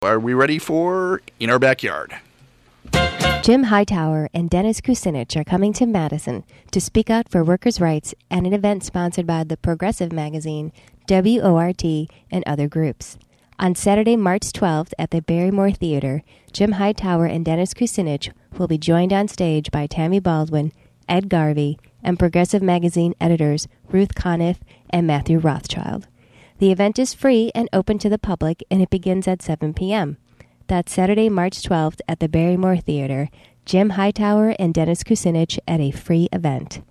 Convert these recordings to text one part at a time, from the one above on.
Are we ready for In Our Backyard? Jim Hightower and Dennis Kucinich are coming to Madison to speak out for workers' rights at an event sponsored by the Progressive magazine, WORT, and other groups. On Saturday, March 12th at the Barrymore Theater, Jim Hightower and Dennis Kucinich will be joined on stage by Tammy Baldwin, Ed Garvey, and Progressive magazine editors Ruth Conniff and Matthew Rothschild. The event is free and open to the public, and it begins at 7 p.m. That's Saturday, March 12th at the Barrymore Theater. Jim Hightower and Dennis Kucinich at a free event.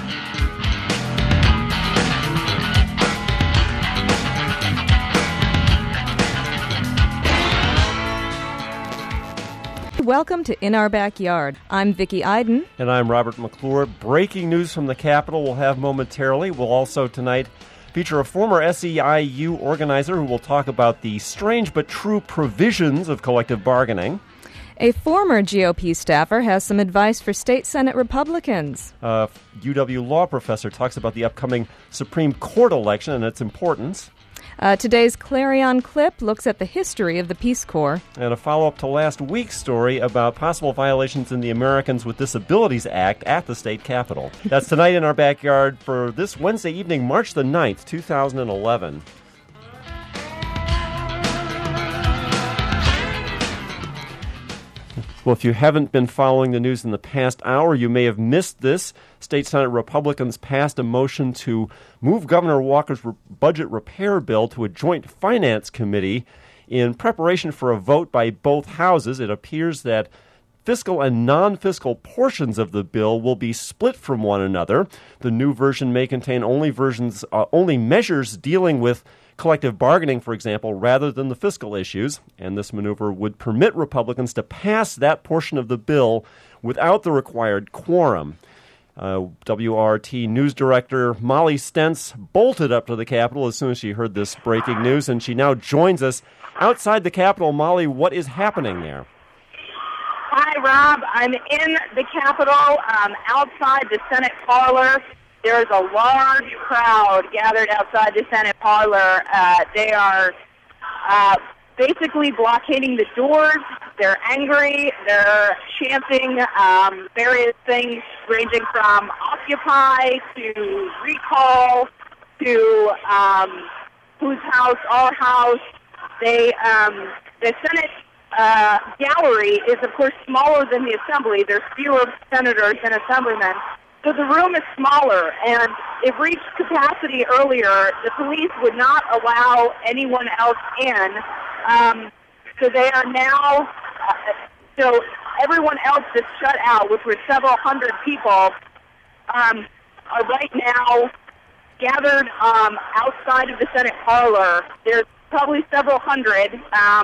Welcome to In Our Backyard. I'm Vicki Iden. And I'm Robert McClure. Breaking news from the Capitol we'll have momentarily. We'll also tonight feature a former SEIU organizer who will talk about the strange but true provisions of collective bargaining. A former GOP staffer has some advice for state Senate Republicans. UW law professor talks about the upcoming Supreme Court election and its importance. Today's Clarion Clip looks at the history of the Peace Corps. And a follow-up to last week's story about possible violations in the Americans with Disabilities Act at the state capitol. That's tonight in Our Backyard for this Wednesday evening, March the 9th, 2011. Well, if you haven't been following the news in the past hour, you may have missed this. State Senate Republicans passed a motion to move Governor Walker's budget repair bill to a joint finance committee in preparation for a vote by both houses. It appears that fiscal and non-fiscal portions of the bill will be split from one another. The new version may contain only measures dealing with collective bargaining, for example, rather than the fiscal issues, and this maneuver would permit Republicans to pass that portion of the bill without the required quorum. WRT News Director Molly Stentz bolted up to the Capitol as soon as she heard this breaking news, and she now joins us outside the Capitol. Molly, what is happening there? Hi, Rob. I'm in the Capitol, outside the Senate parlor. There is a large crowd gathered outside the Senate parlor. They are basically blockading the doors. They're angry. They're chanting various things ranging from Occupy to Recall to Whose House, Our House. The Senate gallery is, of course, smaller than the Assembly. There's fewer senators than assemblymen. So the room is smaller, and it reached capacity earlier. The police would not allow anyone else in. So they are now, so everyone else is shut out, which were several hundred people, are right now gathered outside of the Senate parlor. There's probably several hundred,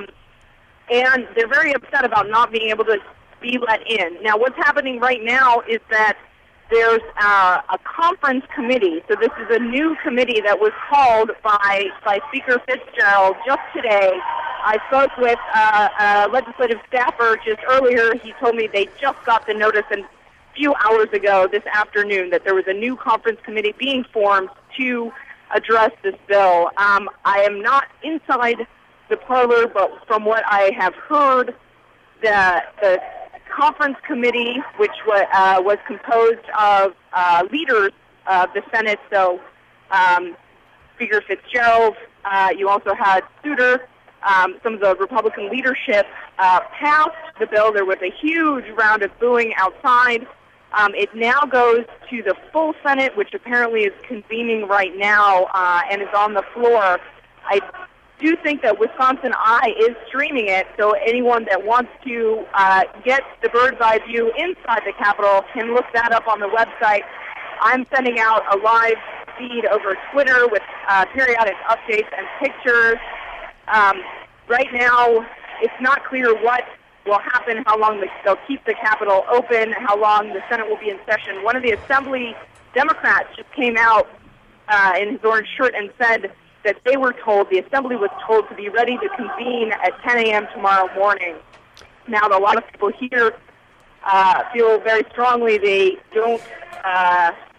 and they're very upset about not being able to be let in. Now, what's happening right now is that there's a conference committee. So this is a new committee that was called by Speaker Fitzgerald just today. I spoke with a legislative staffer just earlier. He told me they just got the notice a few hours ago this afternoon that there was a new conference committee being formed to address this bill. I am not inside the parlor, but from what I have heard, the conference committee, which was composed of leaders of the Senate, so Speaker Fitzgerald, you also had Souter, some of the Republican leadership passed the bill. There was a huge round of booing outside. It now goes to the full Senate, which apparently is convening right now and is on the floor. I do think that Wisconsin Eye is streaming it, so anyone that wants to get the bird's eye view inside the Capitol can look that up on the website. I'm sending out a live feed over Twitter with periodic updates and pictures. Right now, it's not clear what will happen, how long they'll keep the Capitol open, how long the Senate will be in session. One of the Assembly Democrats just came out in his orange shirt and said that they were told, the Assembly was told to be ready to convene at 10 a.m. tomorrow morning. Now, a lot of people here feel very strongly it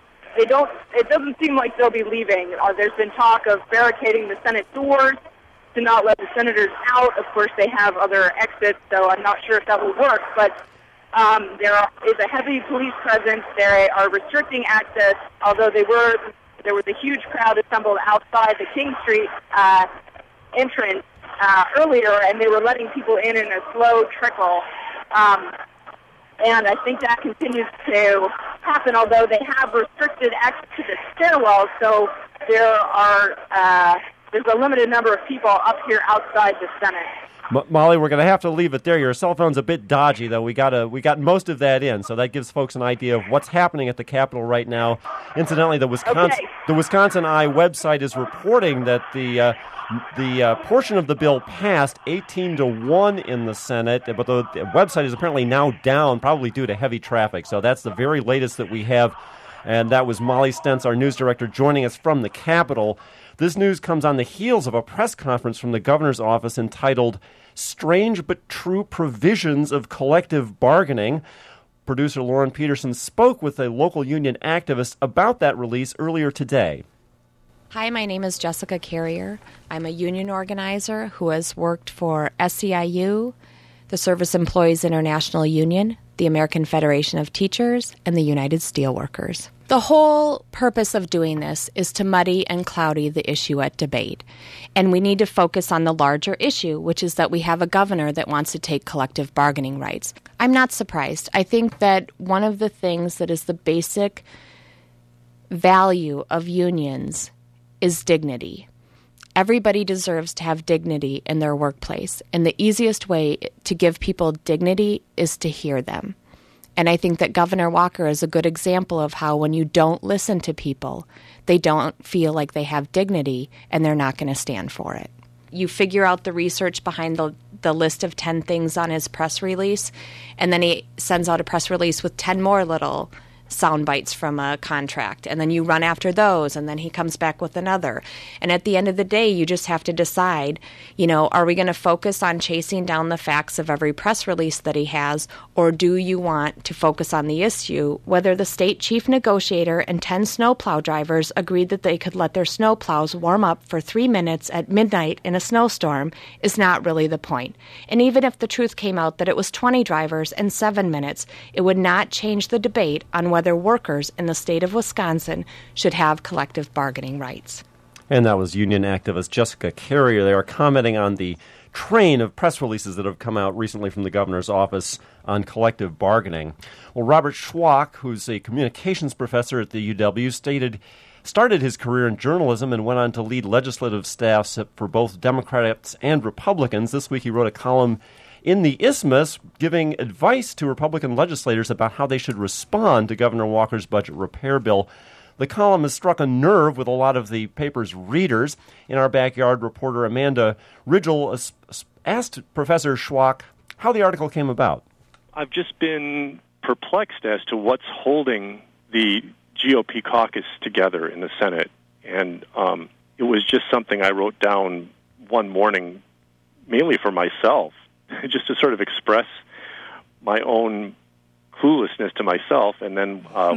doesn't seem like they'll be leaving. There's been talk of barricading the Senate doors. to not let the senators out. Of course, they have other exits, so I'm not sure if that will work. But there is a heavy police presence. They are restricting access, although there was a huge crowd assembled outside the King Street entrance earlier, and they were letting people in a slow trickle. And I think that continues to happen, although they have restricted access to the stairwell, so there's a limited number of people up here outside the Senate. Molly, we're going to have to leave it there. Your cell phone's a bit dodgy, though. We got most of that in, so that gives folks an idea of what's happening at the Capitol right now. Incidentally, the Wisconsin Eye website is reporting that the portion of the bill passed 18-1 in the Senate, but the website is apparently now down, probably due to heavy traffic. So that's the very latest that we have. And that was Molly Stentz, our news director, joining us from the Capitol. This news comes on the heels of a press conference from the governor's office entitled Strange But True Provisions of Collective Bargaining. Producer Lauren Peterson spoke with a local union activist about that release earlier today. Hi, my name is Jessica Carrier. I'm a union organizer who has worked for SEIU, the Service Employees International Union, the American Federation of Teachers, and the United Steelworkers. The whole purpose of doing this is to muddy and cloudy the issue at debate. And we need to focus on the larger issue, which is that we have a governor that wants to take collective bargaining rights. I'm not surprised. I think that one of the things that is the basic value of unions is dignity. Everybody deserves to have dignity in their workplace, and the easiest way to give people dignity is to hear them. And I think that Governor Walker is a good example of how when you don't listen to people, they don't feel like they have dignity, and they're not going to stand for it. You figure out the research behind the list of 10 things on his press release, and then he sends out a press release with 10 more little sound bites from a contract, and then you run after those, and then he comes back with another. And at the end of the day, you just have to decide, are we going to focus on chasing down the facts of every press release that he has, or do you want to focus on the issue, whether the state chief negotiator and 10 snowplow drivers agreed that they could let their snowplows warm up for 3 minutes at midnight in a snowstorm is not really the point. And even if the truth came out that it was 20 drivers and 7 minutes, it would not change the debate on whether workers in the state of Wisconsin should have collective bargaining rights. And that was union activist Jessica Carrier. They are commenting on the train of press releases that have come out recently from the governor's office on collective bargaining. Well, Robert Schwach, who's a communications professor at the UW, started his career in journalism and went on to lead legislative staffs for both Democrats and Republicans. This week he wrote a column in the Isthmus, giving advice to Republican legislators about how they should respond to Governor Walker's budget repair bill. The column has struck a nerve with a lot of the paper's readers. In Our Backyard, reporter Amanda Ridgel asked Professor Schwach how the article came about. I've just been perplexed as to what's holding the GOP caucus together in the Senate. And it was just something I wrote down one morning, mainly for myself, just to sort of express my own cluelessness to myself. And then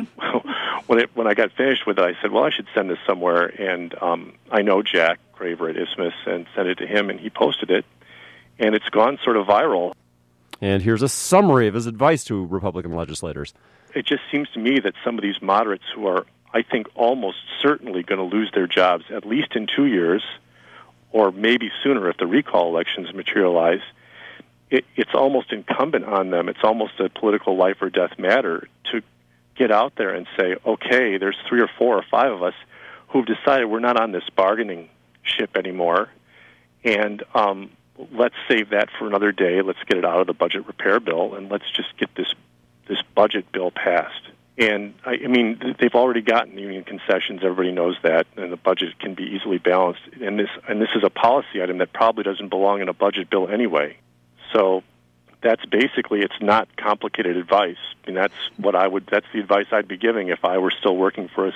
when I got finished with it, I said, well, I should send this somewhere. And I know Jack Craver at Isthmus and sent it to him, and he posted it. And it's gone sort of viral. And here's a summary of his advice to Republican legislators. It just seems to me that some of these moderates who are, I think, almost certainly going to lose their jobs, at least in 2 years, or maybe sooner if the recall elections materialize, it's almost incumbent on them. It's almost a political life or death matter to get out there and say, okay, there's 3 or 4 or 5 of us who've decided we're not on this bargaining ship anymore, and let's save that for another day. Let's get it out of the budget repair bill, and let's just get this budget bill passed. And, I mean, they've already gotten union concessions. Everybody knows that, and the budget can be easily balanced. And this is a policy item that probably doesn't belong in a budget bill anyway. So that's basically, it's not complicated advice. And that's the advice I'd be giving if I were still working for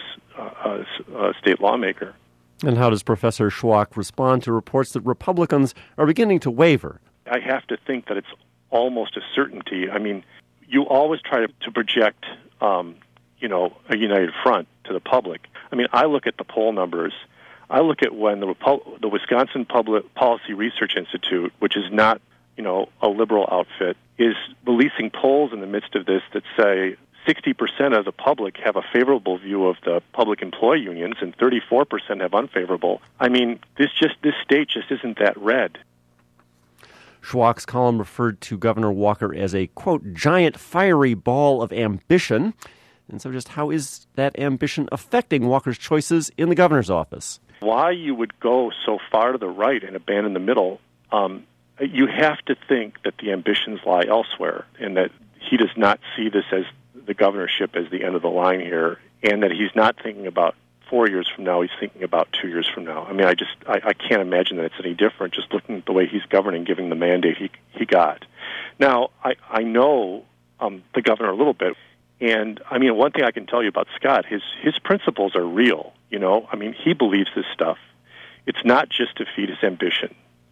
a state lawmaker. And how does Professor Schwach respond to reports that Republicans are beginning to waver? I have to think that it's almost a certainty. I mean, you always try to project, a united front to the public. I mean, I look at the poll numbers. I look at when the Wisconsin Public Policy Research Institute, which is not, a liberal outfit, is releasing polls in the midst of this that say 60% of the public have a favorable view of the public employee unions and 34% have unfavorable. I mean, this state just isn't that red. Schwach's column referred to Governor Walker as a, quote, giant fiery ball of ambition. And so just how is that ambition affecting Walker's choices in the governor's office? Why you would go so far to the right and abandon the middle, you have to think that the ambitions lie elsewhere and that he does not see this as the governorship as the end of the line here, and that he's not thinking about 4 years from now, he's thinking about 2 years from now. I mean, I can't imagine that it's any different just looking at the way he's governing, given the mandate he got. Now, I know the governor a little bit, and I mean, one thing I can tell you about Scott, his principles are real, I mean, he believes this stuff. It's not just to feed his ambition,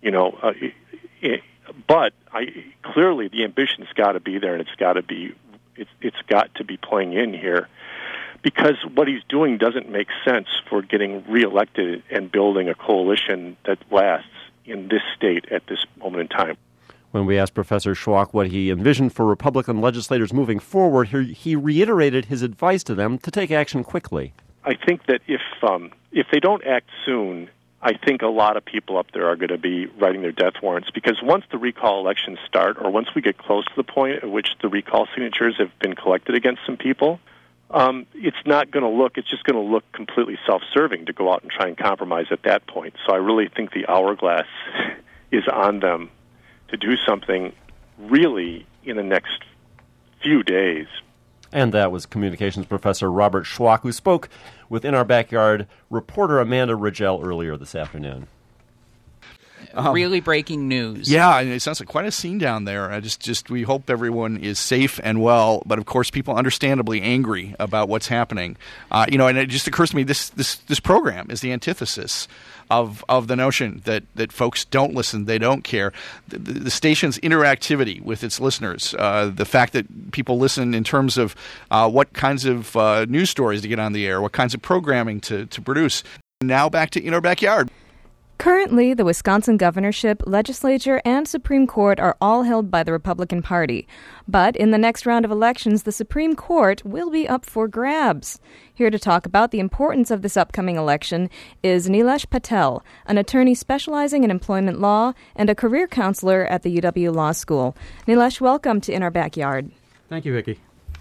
but clearly the ambition's got to be there, and it's got to be playing in here, because what he's doing doesn't make sense for getting reelected and building a coalition that lasts in this state at this moment in time. When we asked Professor Schwach what he envisioned for Republican legislators moving forward, he reiterated his advice to them to take action quickly. I think that if they don't act soon, I think a lot of people up there are going to be writing their death warrants, because once the recall elections start, or once we get close to the point at which the recall signatures have been collected against some people, it's just going to look completely self-serving to go out and try and compromise at that point. So I really think the hourglass is on them to do something really in the next few days. And that was communications professor Robert Schwach, who spoke with In Our Backyard reporter Amanda Rigel earlier this afternoon. Really breaking news. Yeah, and it sounds like quite a scene down there. We hope everyone is safe and well, but of course people understandably angry about what's happening. And it just occurs to me this program is the antithesis of the notion that folks don't listen, they don't care. The station's interactivity with its listeners, the fact that people listen in terms of what kinds of news stories to get on the air, what kinds of programming to produce. Now back to In Our Backyard. Currently, the Wisconsin governorship, legislature, and Supreme Court are all held by the Republican Party. But in the next round of elections, the Supreme Court will be up for grabs. Here to talk about the importance of this upcoming election is Nilesh Patel, an attorney specializing in employment law and a career counselor at the UW Law School. Nilesh, welcome to In Our Backyard. Thank you, Vicki.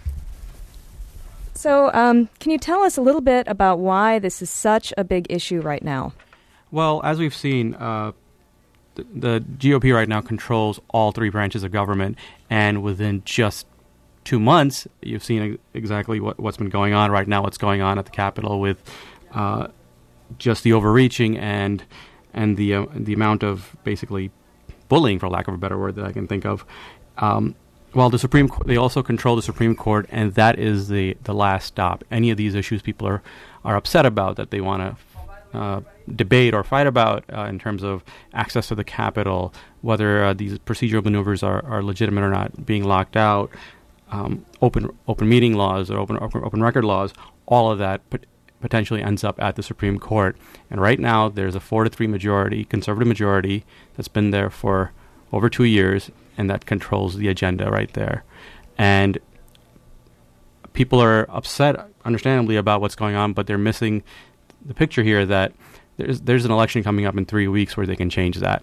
So, can you tell us a little bit about why this is such a big issue right now? Well, as we've seen, the GOP right now controls all three branches of government, and within just 2 months, you've seen exactly what's been going on right now, what's going on at the Capitol with just the overreaching and the amount of basically bullying, for lack of a better word, that I can think of. Well, they also control the Supreme Court, and that is the last stop. Any of these issues people are upset about that they want to debate or fight about in terms of access to the Capitol, whether these procedural maneuvers are legitimate or not, being locked out, open meeting laws or open record laws, all of that potentially ends up at the Supreme Court. And right now there's a 4-3 majority, conservative majority, that's been there for over 2 years, and that controls the agenda right there. And people are upset, understandably, about what's going on, but they're missing the picture here that there's an election coming up in 3 weeks where they can change that.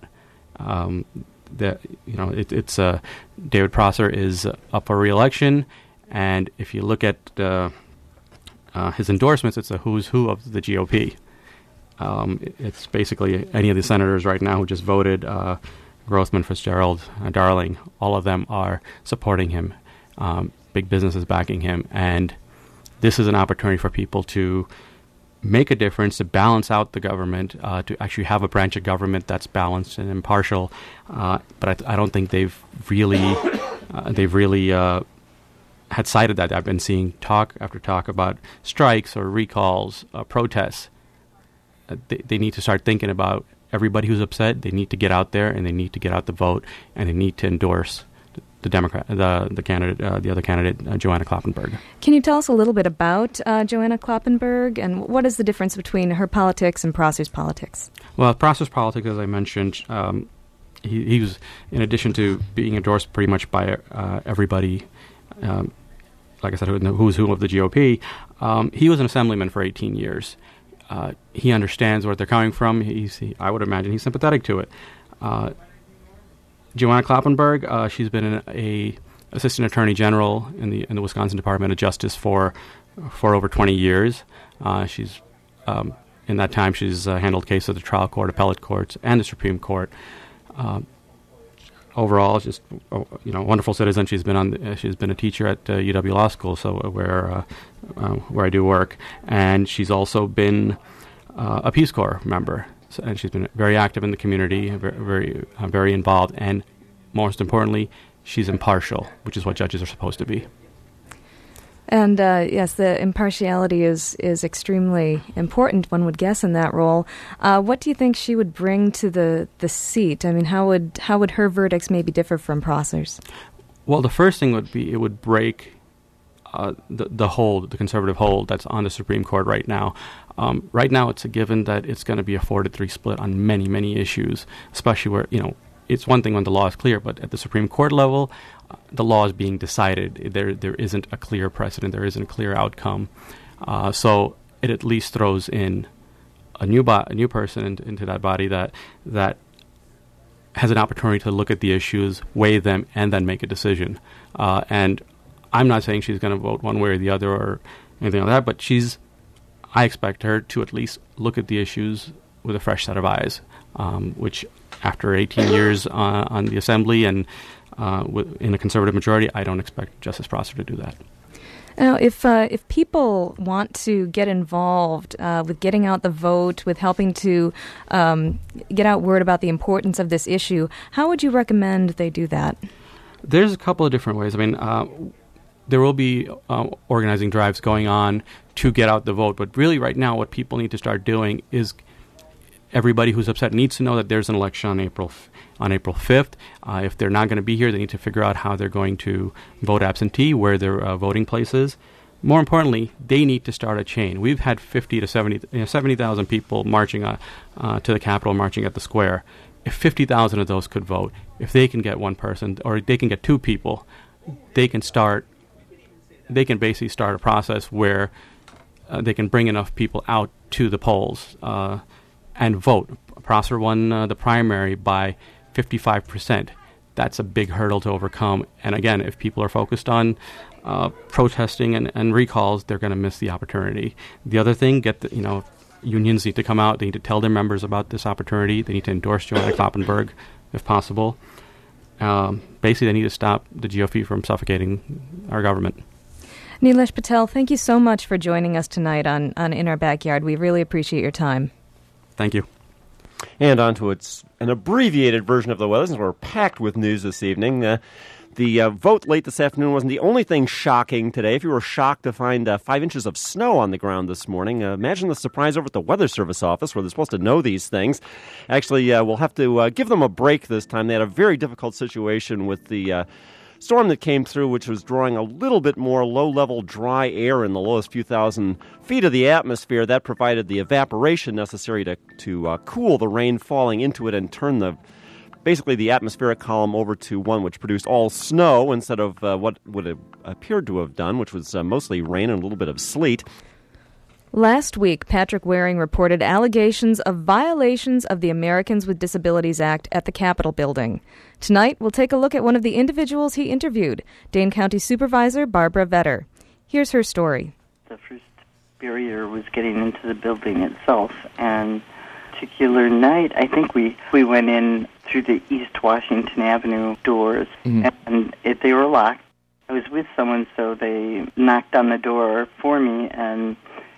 David Prosser is up for re-election, and if you look at his endorsements, it's a who's who of the GOP. It's basically any of the senators right now who just voted, Grothman, Fitzgerald, Darling, all of them are supporting him. Big business is backing him, and this is an opportunity for people to make a difference, to balance out the government, to actually have a branch of government that's balanced and impartial. But I don't think they've really had cited that. I've been seeing talk after talk about strikes or recalls, protests. They need to start thinking about everybody who's upset. They need to get out there, and they need to get out the vote, and they need to endorse Democrat, the candidate, the other candidate, Joanna Kloppenburg. Can you tell us a little bit about Joanna Kloppenburg, and what is the difference between her politics and Prosser's politics? Well, Prosser's politics, as I mentioned, he was, in addition to being endorsed pretty much by everybody, like I said, who's who of the GOP, he was an assemblyman for 18 years. He understands where they're coming from. I would imagine he's sympathetic to it. Joanna Kloppenburg, she's been a assistant attorney general in the Wisconsin Department of Justice for over 20 years. She's in that time she's handled cases at the trial court, appellate courts, and the Supreme Court. Overall, just wonderful citizen. She's been a teacher at UW Law School, so where I do work, and she's also been a Peace Corps member. And she's been very active in the community, very involved, and most importantly, she's impartial, which is what judges are supposed to be. And yes, the impartiality is extremely important, one would guess, in that role. What do you think she would bring to the seat? I mean, how would her verdicts maybe differ from Prosser's? Well, the first thing would be it would break the conservative hold that's on the Supreme Court right now. Right now, it's a given that it's going to be a 4-3 split on many, many issues, especially where, it's one thing when the law is clear, but at the Supreme Court level, the law is being decided. There isn't a clear precedent. There isn't a clear outcome. So it at least throws in a new person into that body that has an opportunity to look at the issues, weigh them, and then make a decision. And I'm not saying she's going to vote one way or the other or anything like that, but I expect her to at least look at the issues with a fresh set of eyes, which after 18 years on the Assembly and in a conservative majority, I don't expect Justice Prosser to do that. Now, if people want to get involved with getting out the vote, with helping to get out word about the importance of this issue, how would you recommend they do that? There's a couple of different ways. I mean, there will be organizing drives going on to get out the vote, but really right now what people need to start doing is everybody who's upset needs to know that there's an election on April 5th. If they're not going to be here, they need to figure out how they're going to vote absentee, where their voting place is. More importantly, they need to start a chain. We've had 50 to 70,000 people marching to the Capitol, marching at the square. If 50,000 of those could vote, if they can get one person or they can get two people, they can basically start a process where they can bring enough people out to the polls and vote. Prosser won the primary by 55%. That's a big hurdle to overcome. And again, if people are focused on protesting and recalls, they're going to miss the opportunity. The other thing, unions need to come out. They need to tell their members about this opportunity. They need to endorse Joanna Kloppenburg, if possible. Basically, they need to stop the GOP from suffocating our government. Nilesh Patel, thank you so much for joining us tonight on In Our Backyard. We really appreciate your time. Thank you. And on to an abbreviated version of the weather, since we're packed with news this evening. The vote late this afternoon wasn't the only thing shocking today. If you were shocked to find 5 inches of snow on the ground this morning, imagine the surprise over at the Weather Service office, where they're supposed to know these things. Actually, we'll have to give them a break this time. They had a very difficult situation with the storm that came through, which was drawing a little bit more low-level dry air in the lowest few thousand feet of the atmosphere. That provided the evaporation necessary to cool the rain falling into it and turn the atmospheric column over to one which produced all snow instead of what would have appeared to have done, which was mostly rain and a little bit of sleet. Last week, Patrick Waring reported allegations of violations of the Americans with Disabilities Act at the Capitol building. Tonight, we'll take a look at one of the individuals he interviewed, Dane County Supervisor Barbara Vetter. Here's her story. The first barrier was getting into the building itself, and particular night, I think we went in through the East Washington Avenue doors, and they were locked. I was with someone, so they knocked on the door for me, and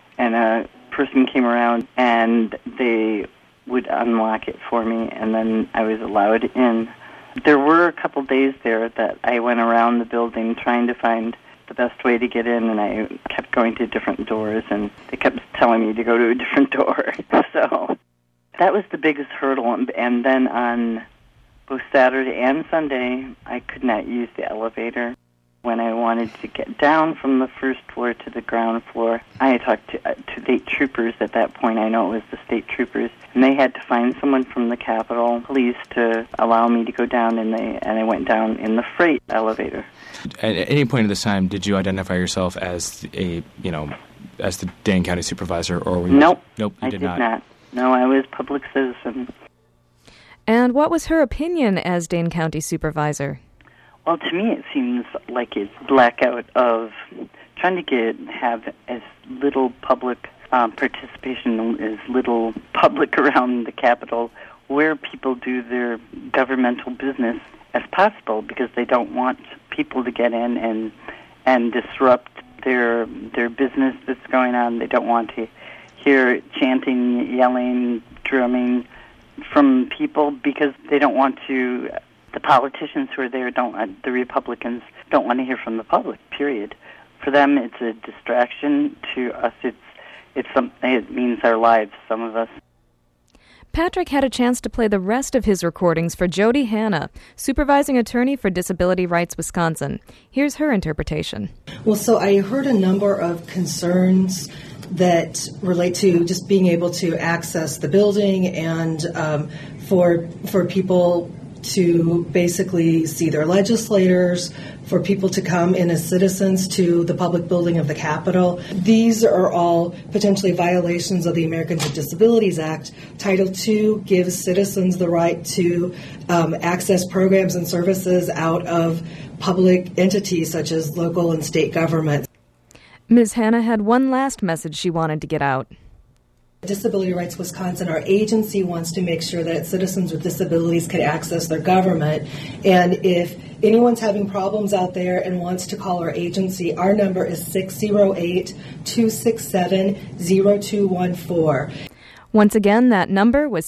a person came around, and they would unlock it for me, and then I was allowed in. There were a couple days there that I went around the building trying to find the best way to get in, and I kept going to different doors, and they kept telling me to go to a different door. So that was the biggest hurdle. And then on both Saturday and Sunday, I could not use the elevator. When I wanted to get down from the first floor to the ground floor, I talked to state troopers at that point. I know it was the state troopers, and they had to find someone from the Capitol Police to allow me to go down, and I went down in the freight elevator. At any point in this time, did you identify yourself as as the Dane County Supervisor, or were you? Nope. Nope, you I did not. not. No, I was public citizen. And what was her opinion as Dane County Supervisor? Well, to me, it seems like it's blackout of trying to have as little public participation, as little public around the Capitol, where people do their governmental business as possible, because they don't want people to get in and disrupt their business that's going on. They don't want to hear chanting, yelling, drumming from people, because they don't want to. The politicians who are there the Republicans don't want to hear from the public, period. For them, it's a distraction. To us, it means our lives, some of us. Patrick had a chance to play the rest of his recordings for Jody Hanna, supervising attorney for Disability Rights Wisconsin. Here's her interpretation. Well, so I heard a number of concerns that relate to just being able to access the building, and for people to basically see their legislators, for people to come in as citizens to the public building of the Capitol. These are all potentially violations of the Americans with Disabilities Act. Title II gives citizens the right to access programs and services out of public entities such as local and state governments. Ms. Hanna had one last message she wanted to get out. Disability Rights Wisconsin, our agency, wants to make sure that citizens with disabilities can access their government. And if anyone's having problems out there and wants to call our agency, our number is 608-267-0214. Once again, that number was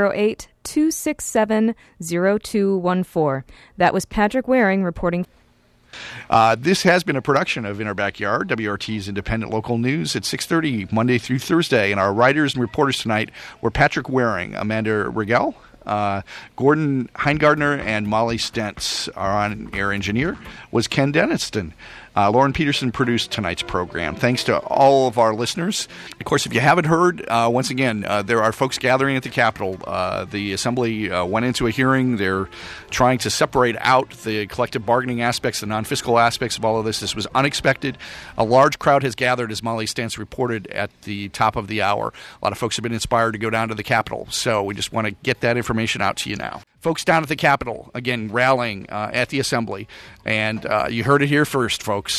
608-267-0214. That was Patrick Waring reporting. This has been a production of In Our Backyard, WRT's independent local news at 6:30, Monday through Thursday. And our writers and reporters tonight were Patrick Waring, Amanda Rigel, Gordon Heingardner, and Molly Stentz. Our on-air engineer was Ken Denniston. Lauren Peterson produced tonight's program. Thanks to all of our listeners. Of course, if you haven't heard, once again, there are folks gathering at the Capitol. The Assembly went into a hearing. They're trying to separate out the collective bargaining aspects, the non-fiscal aspects of all of this. This was unexpected. A large crowd has gathered, as Molly Stantz reported at the top of the hour. A lot of folks have been inspired to go down to the Capitol. So we just want to get that information out to you now. Folks down at the Capitol, again, rallying at the Assembly. And you heard it here first, folks.